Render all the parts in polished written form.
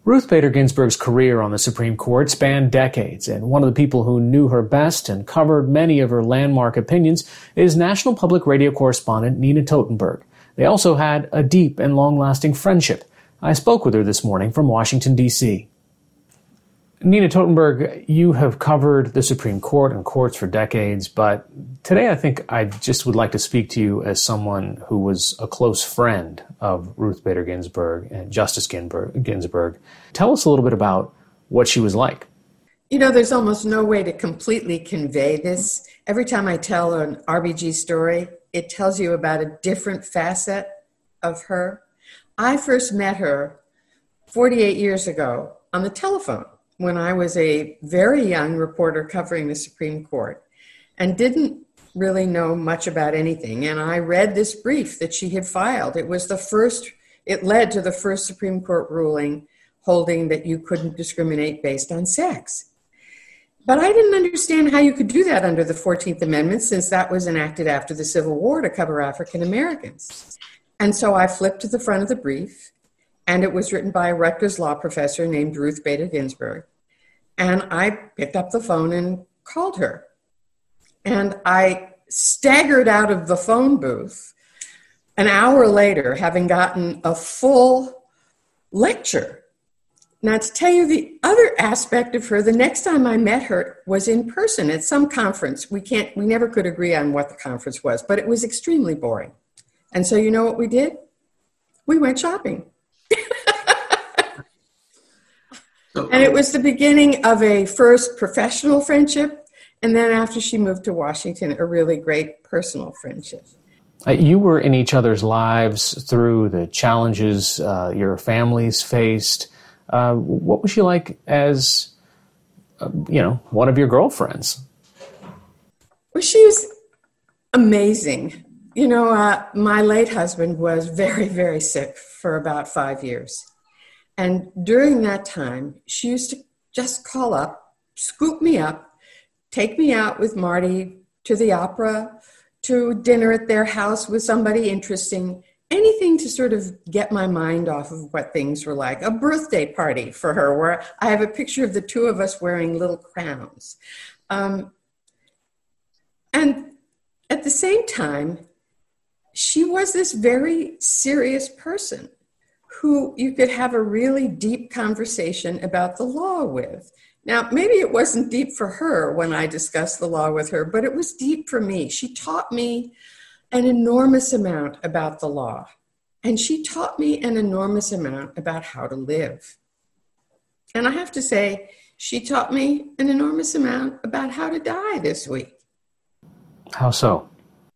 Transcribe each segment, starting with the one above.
Ruth Bader Ginsburg's career on the Supreme Court spanned decades, and one of the people who knew her best and covered many of her landmark opinions is National Public Radio correspondent Nina Totenberg. They also had a deep and long-lasting friendship. I spoke with her this morning from Washington, D.C. Nina Totenberg, you have covered the Supreme Court and courts for decades, but today I think I just would like to speak to you as someone who was a close friend of Ruth Bader Ginsburg and Justice Ginsburg. Tell us a little bit about what she was like. You know, there's almost no way to completely convey this. Every time I tell an RBG story, it tells you about a different facet of her. I first met her 48 years ago on the telephone, when I was a very young reporter covering the Supreme Court and didn't really know much about anything. And I read this brief that she had filed. It led to the first Supreme Court ruling holding that you couldn't discriminate based on sex. But I didn't understand how you could do that under the 14th Amendment, since that was enacted after the Civil War to cover African Americans. And so I flipped to the front of the brief, and it was written by a Rutgers law professor named Ruth Bader Ginsburg. And I picked up the phone and called her. And I staggered out of the phone booth an hour later, having gotten a full lecture. Now, to tell you the other aspect of her, the next time I met her was in person at some conference. We never could agree on what the conference was, but it was extremely boring. And so you know what we did? We went shopping. And it was the beginning of a first professional friendship, and then after she moved to Washington, a really great personal friendship. You were in each other's lives through the challenges your families faced. What was she like as, one of your girlfriends? Well, she was amazing. My late husband was very, very sick for about 5 years. And during that time, she used to just call up, scoop me up, take me out with Marty to the opera, to dinner at their house with somebody interesting, anything to sort of get my mind off of what things were like. A birthday party for her where I have a picture of the two of us wearing little crowns. And at the same time, she was this very serious person who you could have a really deep conversation about the law with. Now, maybe it wasn't deep for her when I discussed the law with her, but it was deep for me. She taught me an enormous amount about the law, and she taught me an enormous amount about how to live. And I have to say, she taught me an enormous amount about how to die this week. How so?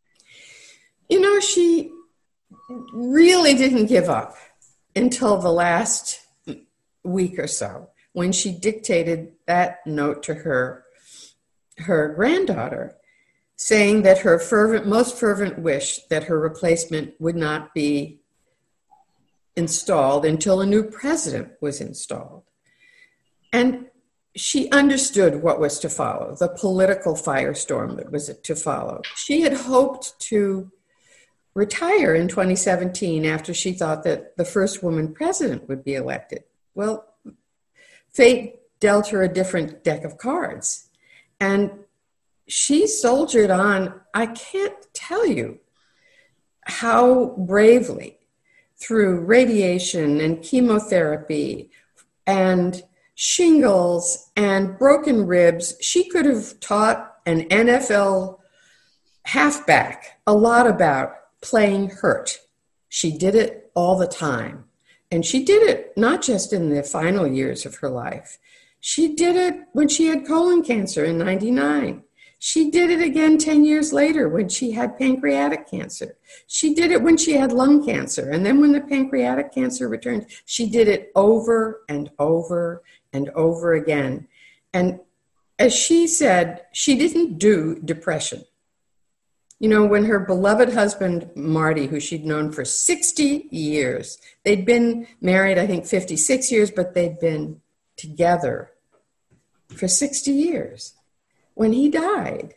She really didn't give up until the last week or so, when she dictated that note to her granddaughter, saying that her most fervent wish that her replacement would not be installed until a new president was installed. And she understood what was to follow, the political firestorm that was to follow. She had hoped to retire in 2017 after she thought that the first woman president would be elected. Well, fate dealt her a different deck of cards. And she soldiered on, I can't tell you how bravely, through radiation and chemotherapy and shingles and broken ribs. She could have taught an NFL halfback a lot about playing hurt. She did it all the time. And she did it not just in the final years of her life. She did it when she had colon cancer in 1999. She did it again 10 years later when she had pancreatic cancer. She did it when she had lung cancer. And then when the pancreatic cancer returned, she did it over and over and over again. And as she said, she didn't do depression. When her beloved husband, Marty, who she'd known for 60 years, they'd been married, I think, 56 years, but they'd been together for 60 years when he died.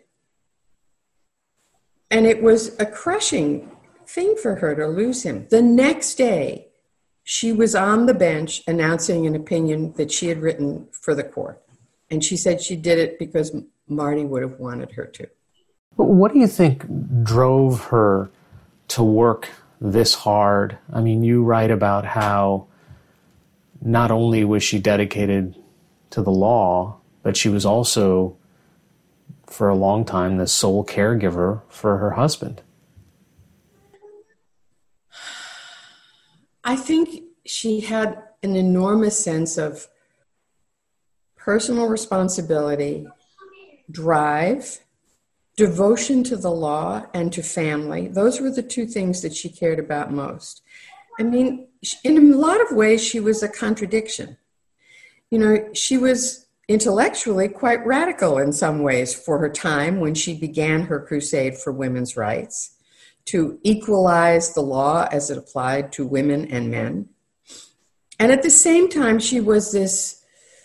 And it was a crushing thing for her to lose him. The next day, she was on the bench announcing an opinion that she had written for the court. And she said she did it because Marty would have wanted her to. But what do you think drove her to work this hard? I mean, you write about how not only was she dedicated to the law, but she was also, for a long time, the sole caregiver for her husband. I think she had an enormous sense of personal responsibility, drive, devotion to the law and to family. Those were the two things that she cared about most. I mean, in a lot of ways, she was a contradiction. You know, she was intellectually quite radical in some ways for her time when she began her crusade for women's rights, to equalize the law as it applied to women and men. And at the same time, she was this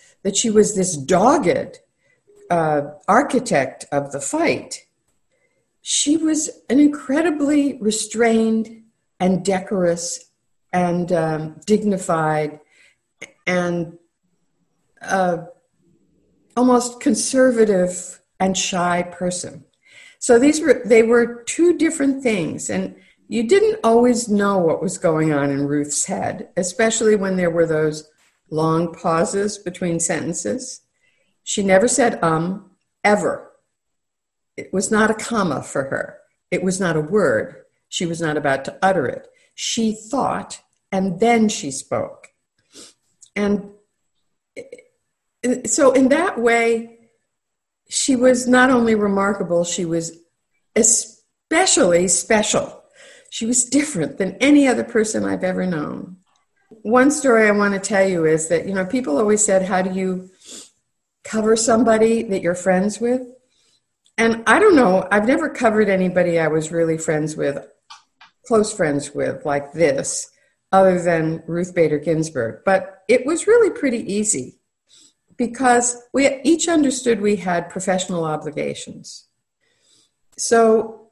dogged architect of the fight. She was an incredibly restrained and decorous and dignified and almost conservative and shy person. So they were two different things, and you didn't always know what was going on in Ruth's head, especially when there were those long pauses between sentences. She never said ever. It was not a comma for her. It was not a word. She was not about to utter it. She thought, and then she spoke. And so in that way, she was not only remarkable, she was especially special. She was different than any other person I've ever known. One story I want to tell you is that, you know, people always said, how do you cover somebody that you're friends with? And I don't know, I've never covered anybody I was really close friends with like this, other than Ruth Bader Ginsburg. But it was really pretty easy because we each understood we had professional obligations. So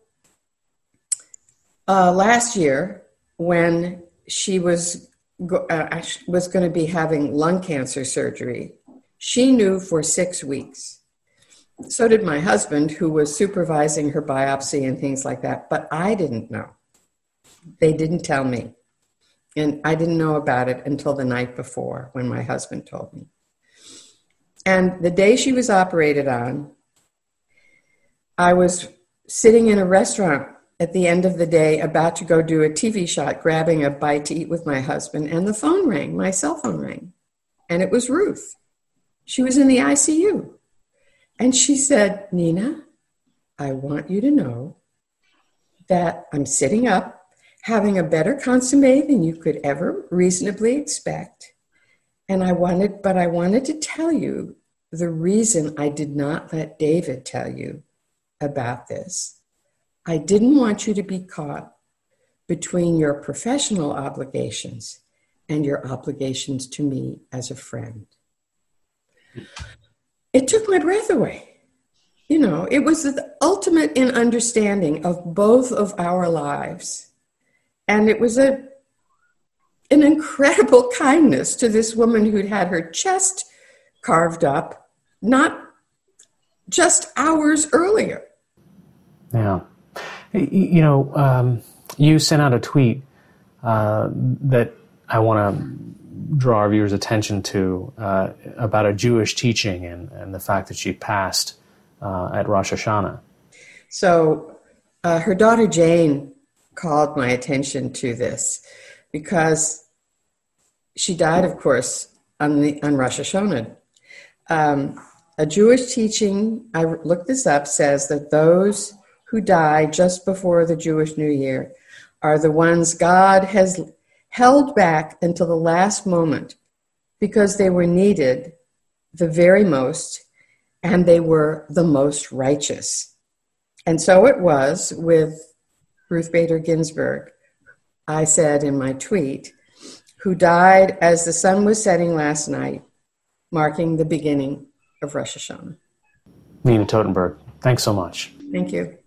last year, when she was going to be having lung cancer surgery, she knew for 6 weeks. So did my husband, who was supervising her biopsy and things like that. But I didn't know. They didn't tell me. And I didn't know about it until the night before when my husband told me. And the day she was operated on, I was sitting in a restaurant at the end of the day about to go do a TV shot, grabbing a bite to eat with my husband, and the phone rang, my cell phone rang. And it was Ruth. She was in the ICU. And she said, Nina, I want you to know that I'm sitting up, having a better consommé than you could ever reasonably expect. And I wanted to tell you the reason I did not let David tell you about this. I didn't want you to be caught between your professional obligations and your obligations to me as a friend. It took my breath away. You know, it was the ultimate in understanding of both of our lives. And it was an incredible kindness to this woman who'd had her chest carved up, not just hours earlier. Yeah. You know, you sent out a tweet that I want to draw our viewers' attention to about a Jewish teaching and the fact that she passed at Rosh Hashanah. So her daughter Jane called my attention to this because she died, of course, on Rosh Hashanah. A Jewish teaching, I looked this up, says that those who die just before the Jewish New Year are the ones God has held back until the last moment because they were needed the very most and they were the most righteous. And so it was with Ruth Bader Ginsburg. I said in my tweet, who died as the sun was setting last night, marking the beginning of Rosh Hashanah. Nina Totenberg, thanks so much. Thank you.